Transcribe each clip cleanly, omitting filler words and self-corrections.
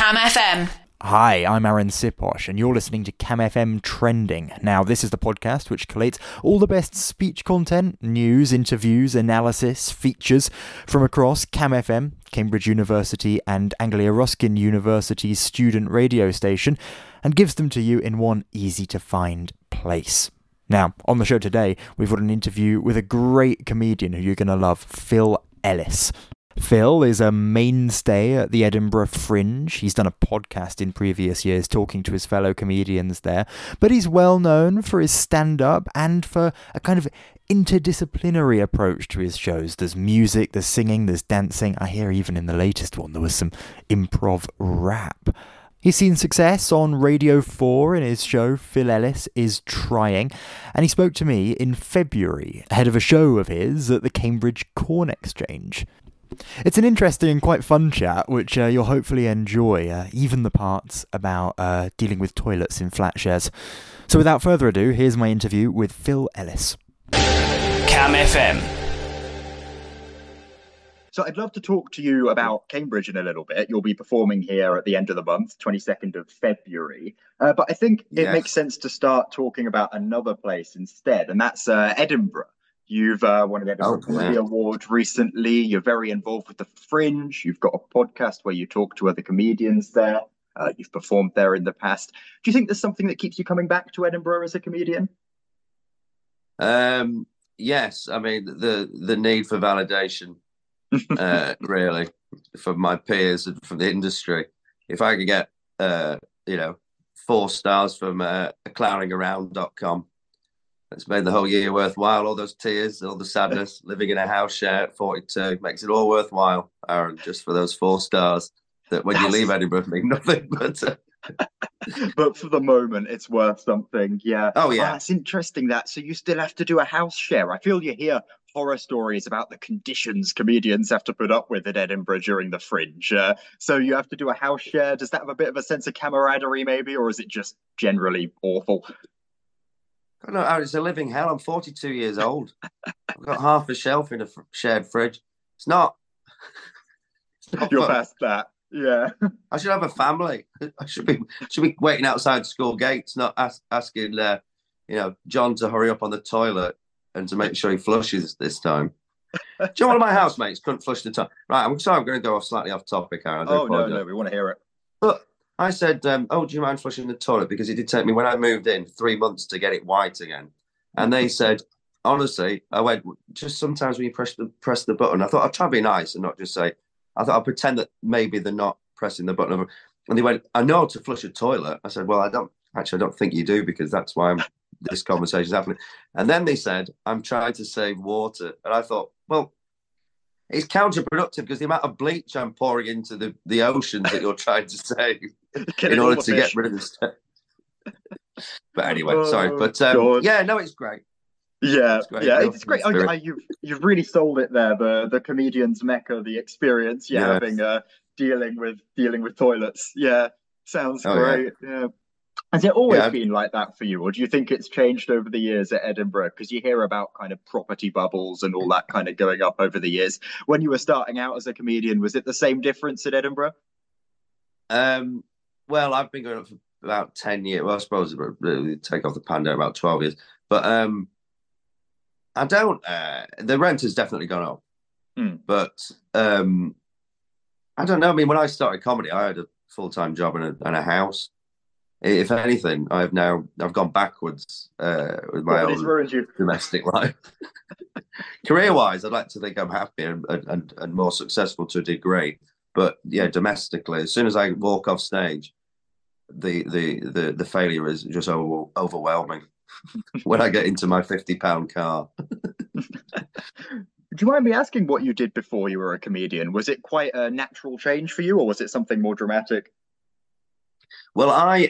Cam FM. Hi, I'm Aaron Siposh, and you're listening to Cam FM Trending. Now, this is the podcast which collates all the best speech content, news, interviews, analysis, features from across Cam FM, Cambridge University and Anglia Ruskin University's student radio station, and gives them to you in one easy-to-find place. Now, on the show today, we've got an interview with a great comedian who you're going to love, Phil Ellis. Phil is a mainstay at the Edinburgh Fringe. He's done a podcast in previous years talking to his fellow comedians there, but he's well known for his stand-up and for a kind of interdisciplinary approach to his shows. There's music, there's singing, there's dancing. I hear even in the latest one there was some improv rap. He's seen success on Radio 4 in his show Phil Ellis is Trying, and he spoke to me in February ahead of a show of his at the Cambridge Corn Exchange. It's an interesting and quite fun chat, which you'll hopefully enjoy, even the parts about dealing with toilets in flat shares. So without further ado, here's my interview with Phil Ellis. Cam FM. So I'd love to talk to you about Cambridge in a little bit. You'll be performing here at the end of the month, 22nd of February. But I think it makes sense to start talking about another place instead, and that's Edinburgh. You've won an Edinburgh Comedy Award recently. You're very involved with the Fringe. You've got a podcast where you talk to other comedians there. You've performed there in the past. Do you think there's something that keeps you coming back to Edinburgh as a comedian? Yes. I mean, the need for validation, really, from my peers and from the industry. If I could get, 4 stars from clowningaround.com, it's made the whole year worthwhile. All those tears, all the sadness, living in a house share at 42 makes it all worthwhile, Aaron, just for those 4 stars that when you leave Edinburgh mean nothing. But but for the moment, it's worth something. Yeah. Oh, yeah. That's interesting that. So you still have to do a house share. I feel you hear horror stories about the conditions comedians have to put up with at Edinburgh during the Fringe. So you have to do a house share. Does that have a bit of a sense of camaraderie maybe, or is it just generally awful? No, it's a living hell. I'm 42 years old. I've got half a shelf in a shared fridge. It's not You're past that. Yeah. I should have a family. I should be waiting outside school gates, not asking John to hurry up on the toilet and to make sure he flushes this time. Do you know one of my housemates couldn't flush the toilet? Right, I'm sorry, I'm going to go slightly off topic, Aaron. No, we want to hear it. But I said, do you mind flushing the toilet? Because it did take me, when I moved in, 3 months to get it white again. And they said, honestly, I went, just sometimes when you press the button, I thought I'd try to be nice and not just say, I thought I'd pretend that maybe they're not pressing the button. And they went, I know to flush a toilet. I said, well, I don't think you do, because that's why this conversation's happening. And then they said, I'm trying to save water. And I thought, well, it's counterproductive because the amount of bleach I'm pouring into the oceans that you're trying to save in order to get rid of this stuff. But anyway, sorry. But it's great. Yeah, it's great. You've really sold it there. The comedian's mecca, the experience you're having dealing with toilets. Yeah, sounds great. Yeah. Has it always been like that for you, or do you think it's changed over the years at Edinburgh? Because you hear about kind of property bubbles and all that kind of going up over the years. When you were starting out as a comedian, was it the same difference at Edinburgh? Well, I've been going up for about 10 years. Well, I suppose it would take off the pandemic about 12 years. But I don't. The rent has definitely gone up. But I don't know. I mean, when I started comedy, I had a full-time job and a house. If anything, I've gone backwards with my own domestic life. Career-wise, I'd like to think I'm happier and more successful to a degree. But yeah, domestically, as soon as I walk off stage, the failure is just overwhelming. When I get into my £50 car. Do you mind me asking what you did before you were a comedian? Was it quite a natural change for you, or was it something more dramatic? Well, I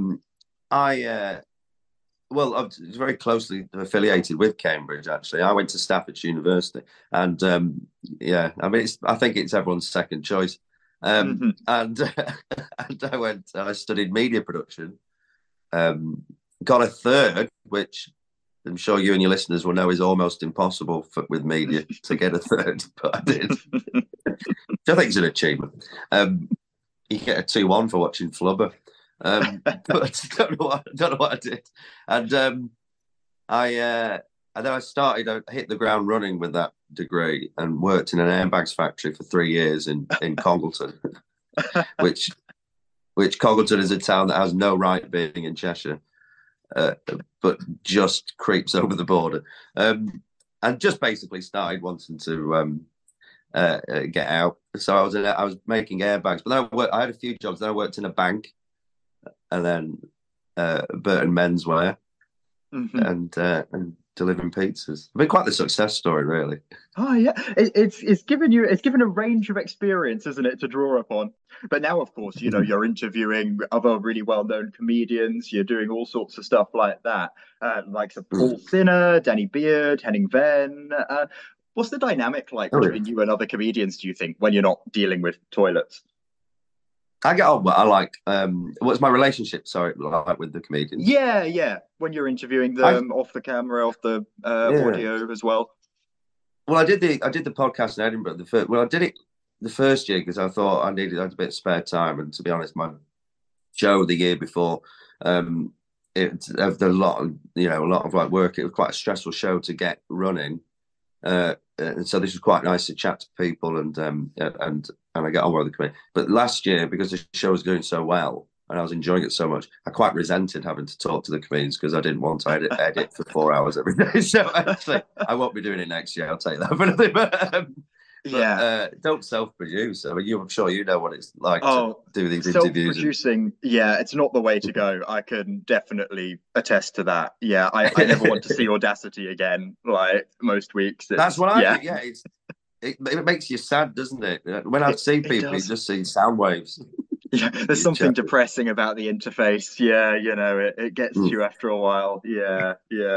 was very closely affiliated with Cambridge, actually. I went to Staffordshire University, and I think it's everyone's second choice. And I studied media production, got a third, which I'm sure you and your listeners will know is almost impossible with media to get a third, but I did. Which I think is an achievement. you get a 2-1 for watching Flubber. But I don't know what I did. And then I hit the ground running with that degree and worked in an airbags factory for 3 years in Congleton, which Congleton is a town that has no right being in Cheshire, but just creeps over the border. And just basically started wanting to get out. So I was making airbags, but then I had a few jobs. Then I worked in a bank, and then Burton Menswear, and delivering pizzas. It's been quite the success story, really. Oh yeah, it's given a range of experience, isn't it, to draw upon? But now, of course, you're interviewing other really well-known comedians. You're doing all sorts of stuff like that, like Paul Sinner, Danny Beard, Henning Venn. What's the dynamic like between you and other comedians, do you think, when you're not dealing with toilets? I get on, but I like. What's my relationship? Sorry, like with the comedians. Yeah. When you're interviewing them off the camera, off the audio as well. Well, I did the podcast in Edinburgh. I did it the first year because I thought I had a bit of spare time, and to be honest, my show the year before, it had a lot of like work. It was quite a stressful show to get running. And so this was quite nice to chat to people and I get on with the committee. But last year, because the show was doing so well and I was enjoying it so much, I quite resented having to talk to the comedians because I didn't want to edit for 4 hours every day. So actually, I won't be doing it next year. I'll take that. But don't self-produce. I mean, I'm sure you know what it's like to do these interviews. Self-producing, it's not the way to go. I can definitely attest to that. Yeah, I never want to see Audacity again, like most weeks. That's what I think. Yeah, it makes you sad, doesn't it? When I see people, you just see sound waves. Yeah, there's something depressing about the interface. Yeah, it gets to you after a while. Yeah.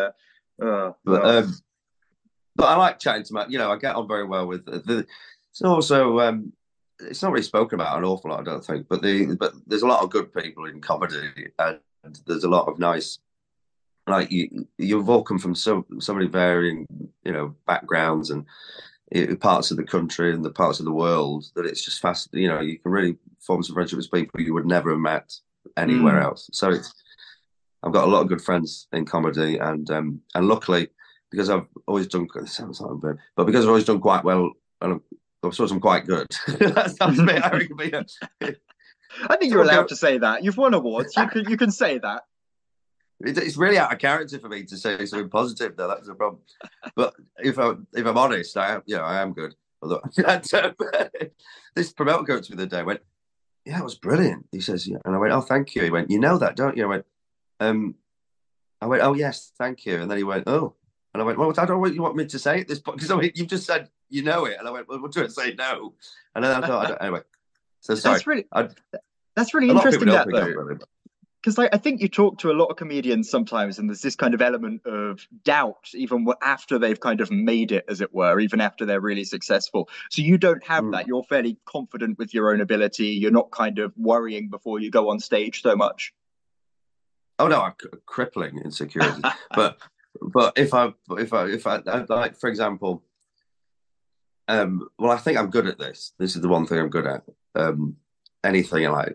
But I like chatting to Matt. I get on very well with it's also it's not really spoken about an awful lot, I don't think. But there's a lot of good people in comedy, and there's a lot of nice. Like you've all come from so many varying backgrounds and parts of the country and the parts of the world that it's just fast. You can really form some friendships with people you would never have met anywhere else. So I've got a lot of good friends in comedy, and luckily, because I've always done, it sounds like bad, but because I've always done quite well, and I suppose I'm quite good. That sounds a bit arrogant. I think you're allowed to say that. You've won awards. You can say that. It's really out of character for me to say something positive, though. That's the problem. But if I'm honest, I am good. Although this promoter coach me the other day went, "Yeah, it was brilliant." He says, "Yeah," and I went, "Oh, thank you." He went, "You know that, don't you?" I went, "Oh, yes, thank you." And then he went, "Oh," and I went, "Well, I don't know what you want me to say at this point because you've just said you know it," and I went, "Well, what do I say no?" And then I thought, anyway. So sorry. That's really interesting. That though. Because I think you talk to a lot of comedians sometimes, and there's this kind of element of doubt, even after they've kind of made it, as it were, even after they're really successful. So you don't have that. You're fairly confident with your own ability. You're not kind of worrying before you go on stage so much. Oh no, I'm crippling insecurity. but if I like, for example, well, I think I'm good at this. This is the one thing I'm good at. Anything like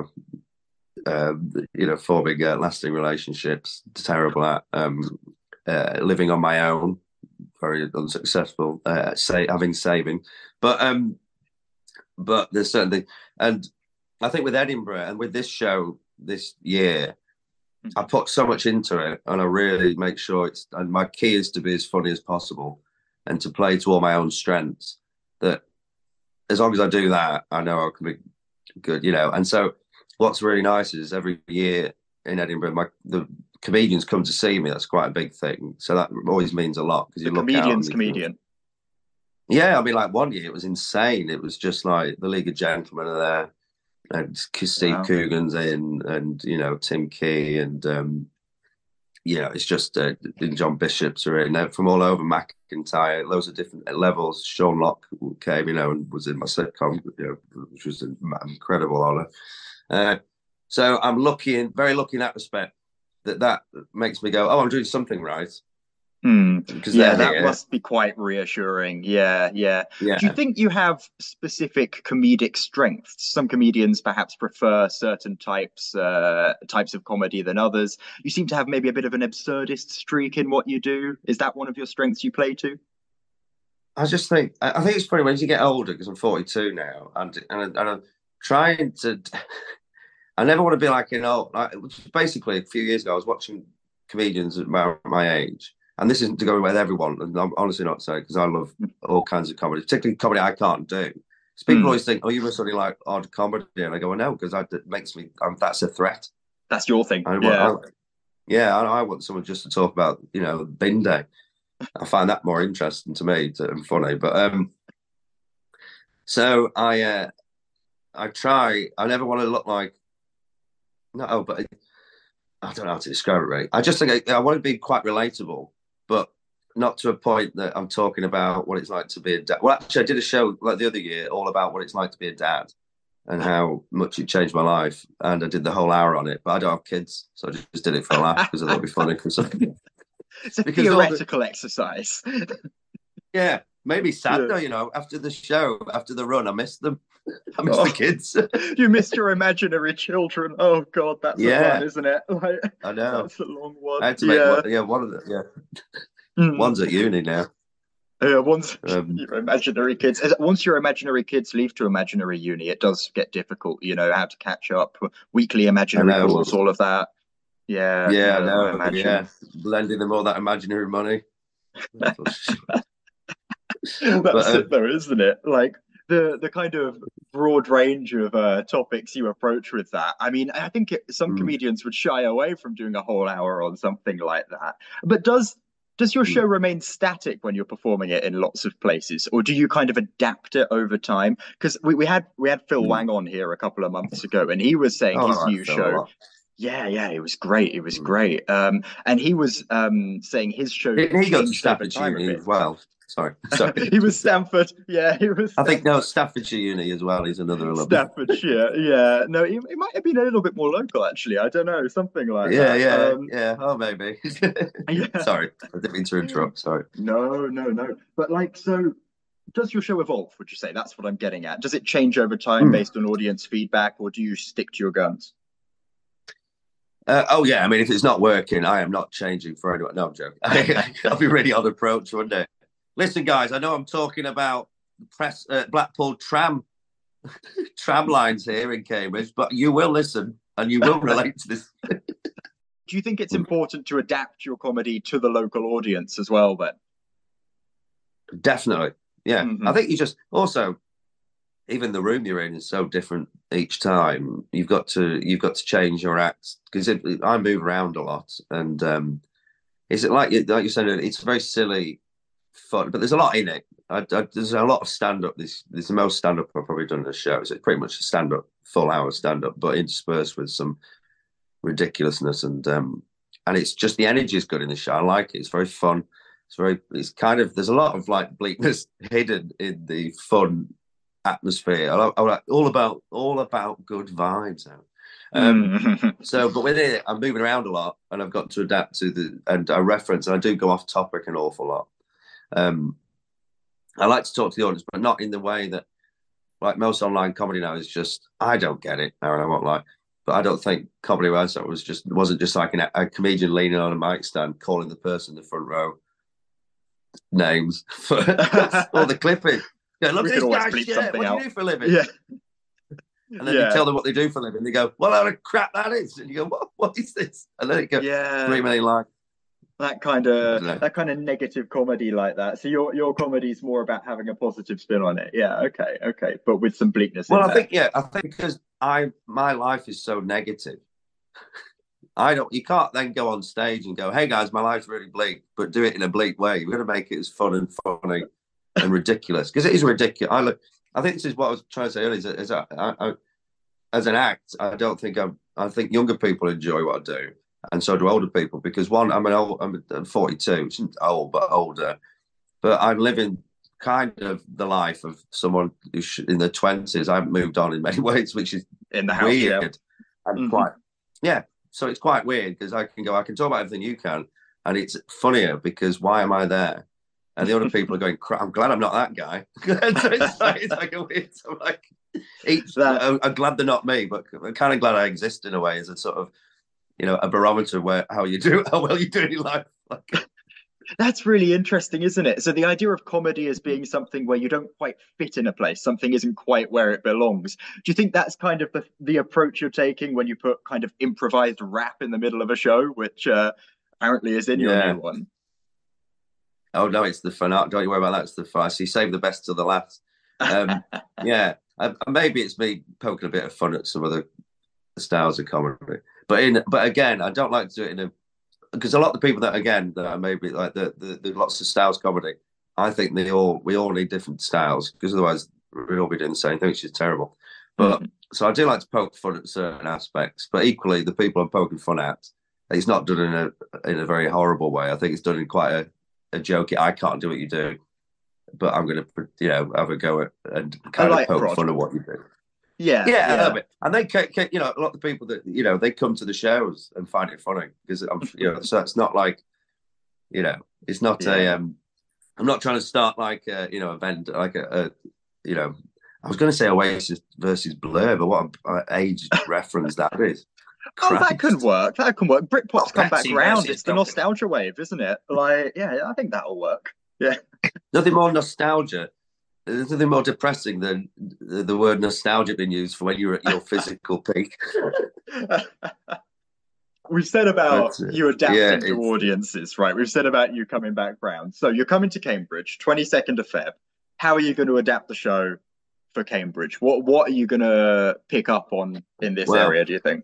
forming lasting relationships, terrible at living on my own, very unsuccessful, having saving, but there's certainly, and I think with Edinburgh and with this show this year, I put so much into it, and I really make sure and my key is to be as funny as possible and to play to all my own strengths, that as long as I do that, I know I can be good, and so what's really nice is every year in Edinburgh, the comedians come to see me. That's quite a big thing. So that always means a lot because you look comedian's comedian. Yeah, I mean, like one year it was insane. It was just like the League of Gentlemen are there, and Steve Coogan's in, and Tim Key, and it's just John Bishops are in from all over. McIntyre, loads of different levels. Sean Locke came, and was in my sitcom, which was an incredible honour. So I'm very lucky in that respect, that makes me go, oh, I'm doing something right. Yeah, that must be quite reassuring. Yeah. Do you think you have specific comedic strengths? Some comedians perhaps prefer certain types of comedy than others. You seem to have maybe a bit of an absurdist streak in what you do. Is that one of your strengths you play to? I think it's funny when you get older, because I'm 42 now, and I'm trying to. I never want to be like basically a few years ago, I was watching comedians at my age. And this isn't to go with everyone, and I'm honestly not saying, because I love all kinds of comedy, particularly comedy I can't do. So people always think, "Oh, you must only like odd comedy," and I go, well, "No, because it makes me. That's a threat. That's your thing." I want someone just to talk about, bin day. I find that more interesting to me and funny. But so I try. I never want to look like but I don't know how to describe it. Really, I just think I want to be quite relatable, but not to a point that I'm talking about what it's like to be a dad. Well, actually, I did a show like the other year all about what it's like to be a dad and how much it changed my life. And I did the whole hour on it, but I don't have kids. So I just did it for a laugh because I thought it'd be funny. It's a theoretical exercise. Yeah, maybe sad though, after the show, after the run, I missed them. I missed the kids. You missed your imaginary children. Oh God, that's a one, isn't it? I know. That's a long one. I had to make one of the one's at uni now. Yeah, once your imaginary kids. Once your imaginary kids leave to imaginary uni, it does get difficult. How to catch up, weekly imaginary calls, all of that. Yeah, I imagine. Yeah, lending them all that imaginary money. That's it, though, isn't it? Like the kind of broad range of topics you approach with that. I mean, I think some comedians would shy away from doing a whole hour on something like that. But does your show remain static when you're performing it in lots of places, or do you kind of adapt it over time? Because we had Phil Wang on here a couple of months ago, and he was saying his new show. Yeah, it was great. It was great. And he was saying his show. He got to Staffordshire Uni as well. Sorry. He was Stanford. Yeah, he was. I think Staffordshire Uni as well. He's another alumni. Staffordshire. Yeah. No, he might have been a little bit more local, actually. I don't know, something like that. Yeah. Oh, maybe. Sorry, I didn't mean to interrupt. Sorry. No. But so. Does your show evolve, would you say? That's what I'm getting at. Does it change over time based on audience feedback, or do you stick to your guns? I mean, if it's not working, I am not changing for anyone. No, I'm joking. I'll be really on approach one day. Listen, guys, I know I'm talking about Blackpool tram lines here in Cambridge, but you will listen and you will relate to this. Do you think it's important to adapt your comedy to the local audience as well, then? Definitely, yeah. I think you just also, even the room you're in is so different each time. You've got to change your act, because I move around a lot, and is it like you said? It's very silly, fun, but there's a lot in it. There's a lot of stand up. This is the most stand up I've probably done in a show. It's pretty much a stand up, full hour stand up, but interspersed with some ridiculousness, and it's just the energy is good in the show. I like it. It's very fun. It's kind of, there's a lot of like bleakness hidden in the fun atmosphere. All about good vibes now. But with it, I'm moving around a lot, and I've got to adapt to and I reference, and I do go off topic an awful lot. I like to talk to the audience, but not in the way that, like, most online comedy now is just, I don't get it, Aaron, I won't lie. But I don't think comedy wasn't just like a comedian leaning on a mic stand calling the person in the front row names for all the clipping. Yeah, look at this guy, shit. What do you do for a living? Yeah. And then you tell them what they do for a living. They go, "What a crap that is." And you go, What is this?" And then it goes, 3 million likes. That kind of negative comedy like that. So your comedy is more about having a positive spin on it. Yeah, okay, but with some bleakness. Well, I think because my life is so negative. You can't then go on stage and go, "Hey guys, my life's really bleak," but do it in a bleak way. You've got to make it as fun and funny and ridiculous, because it is ridiculous. I think this is what I was trying to say earlier. As an act, I think younger people enjoy what I do, and so do older people. Because I'm 42, which isn't old but older, but I'm living kind of the life of someone who's in their 20s. I haven't moved on in many ways, which is in the house, weird and quite. So it's quite weird, because I can talk about everything you can, And it's funnier because why am I there? And the other people are going, I'm glad I'm not that guy. So it's like a weird, I'm like, I'm glad they're not me, but I'm kind of glad I exist in a way as a sort of, a barometer where how well you do in your life. That's really interesting, isn't it? So the idea of comedy as being something where you don't quite fit in a place, something isn't quite where it belongs. Do you think that's kind of the approach you're taking when you put kind of improvised rap in the middle of a show, which apparently is in your new one? Oh no, it's the fun. Don't you worry about that. It's the fun. So you save the best to the last. Maybe it's me poking a bit of fun at some of the styles of comedy, but again, I don't like to do it because a lot of the people that are maybe like the lots of styles comedy. I think we all need different styles because otherwise we'd all be doing the same thing, which is terrible. But so I do like to poke fun at certain aspects, but equally the people I'm poking fun at, it's not done in a very horrible way. I think it's done in quite a jokey. I can't do what you do, but I'm going to have a go at and kind of poke fun at what you do. Yeah, a little bit. And they, a lot of people that they come to the shows and find it funny because so it's not like, it's not a. I'm not trying to start like event like a I was going to say Oasis versus Blur, but what an age reference that is. Christ. Oh, that can work. Britpop's come back round. It's the nostalgia wave, isn't it? Like, I think that'll work. Yeah. Nothing more nostalgia. There's nothing more depressing than the word nostalgia being used for when you're at your physical peak. We've said about you adapting to audiences, right? We've said about you coming back round. So you're coming to Cambridge, 22nd of Feb. How are you going to adapt the show for Cambridge? What are you going to pick up on in this area, do you think?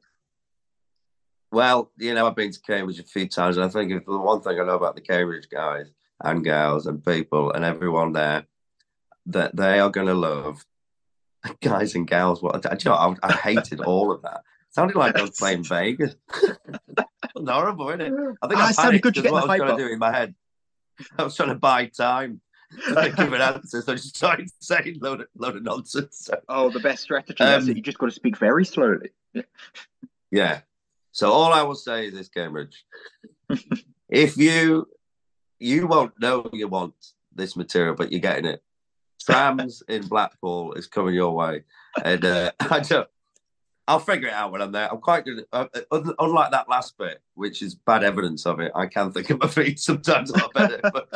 Well, I've been to Cambridge a few times, and I think if the one thing I know about the Cambridge guys and gals and people and everyone there, that they are going to love guys and gals. I hated all of that. It sounded like I was playing Vegas. It was horrible, isn't it? I think I panicked because what I was trying to do in my head. I was trying to buy time to give an answer, so I just started saying load of nonsense. So. Oh, the best strategy is that you just got to speak very slowly. Yeah. So all I will say is this, Cambridge. If you won't know you want this material, but you're getting it. Trams in Blackpool is coming your way, and I'll figure it out when I'm there. I'm quite good. Unlike that last bit, which is bad evidence of it, I can think of my feet sometimes a lot better. But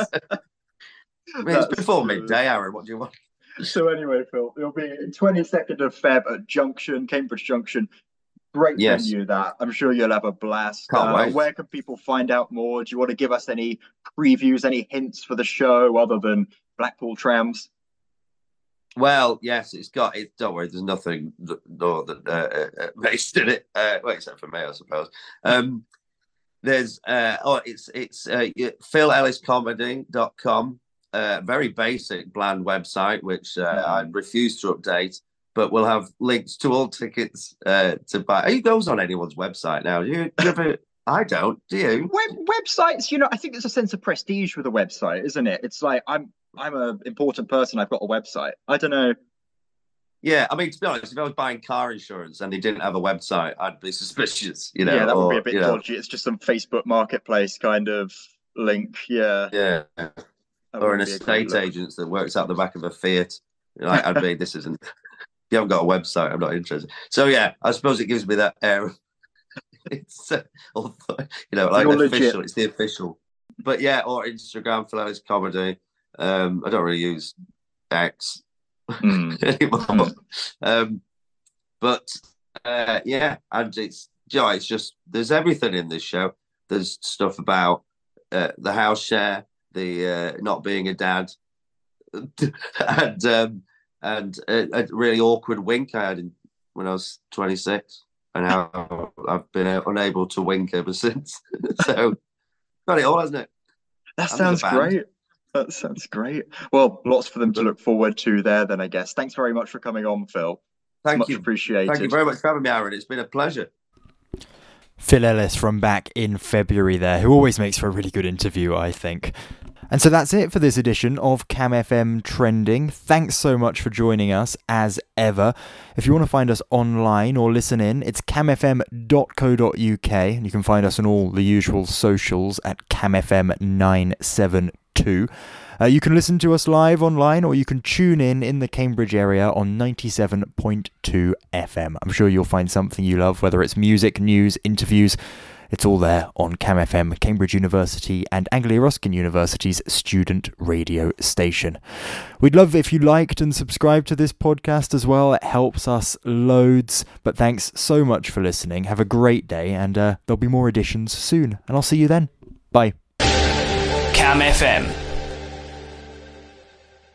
it's before midday, Aaron. What do you want? So anyway, Phil, it'll be 22nd of Feb at Cambridge Junction. Great venue, that. I'm sure you'll have a blast. Can't wait. Where can people find out more? Do you want to give us any previews, any hints for the show other than Blackpool Trams? Well, yes, it's got it. Don't worry, there's nothing northern based in it. Well, except for me, I suppose. There's it's PhilEllisComedy.com. Very basic, bland website, which I refuse to update. But we'll have links to all tickets to buy. Who goes on anyone's website now? I don't. Do you? Websites, I think there's a sense of prestige with a website, isn't it? It's like I'm an important person. I've got a website. I don't know. Yeah, I mean, to be honest, if I was buying car insurance and they didn't have a website, I'd be suspicious. Yeah, that would be a bit dodgy. It's just some Facebook Marketplace kind of link. Yeah. Or an estate agent that works out the back of a Fiat. I'd be. This isn't. If you haven't got a website, I'm not interested. So yeah, I suppose it gives me that air. It's like official. Legit. It's the official. But yeah, or Instagram, Phil Ellis Comedy. I don't really use X anymore. And it's just there's everything in this show. There's stuff about the house share, the not being a dad, and a really awkward wink I had when I was 26, and how I've been unable to wink ever since. So, got it all, hasn't it? That sounds great. That sounds great. Well, lots for them to look forward to there, then, I guess. Thanks very much for coming on, Phil. Thank you. Much appreciated. Thank you very much for having me, Aaron. It's been a pleasure. Phil Ellis from back in February there, who always makes for a really good interview, I think. And so that's it for this edition of Cam FM Trending. Thanks so much for joining us, as ever. If you want to find us online or listen in, it's camfm.co.uk, and you can find us on all the usual socials at camfm972. You can listen to us live online, or you can tune in the Cambridge area on 97.2 FM. I'm sure you'll find something you love, whether it's music, news, interviews. It's all there on Cam FM, Cambridge University and Anglia Ruskin University's student radio station. We'd love if you liked and subscribed to this podcast as well. It helps us loads. But thanks so much for listening. Have a great day, and there'll be more editions soon. And I'll see you then. Bye. Cam FM.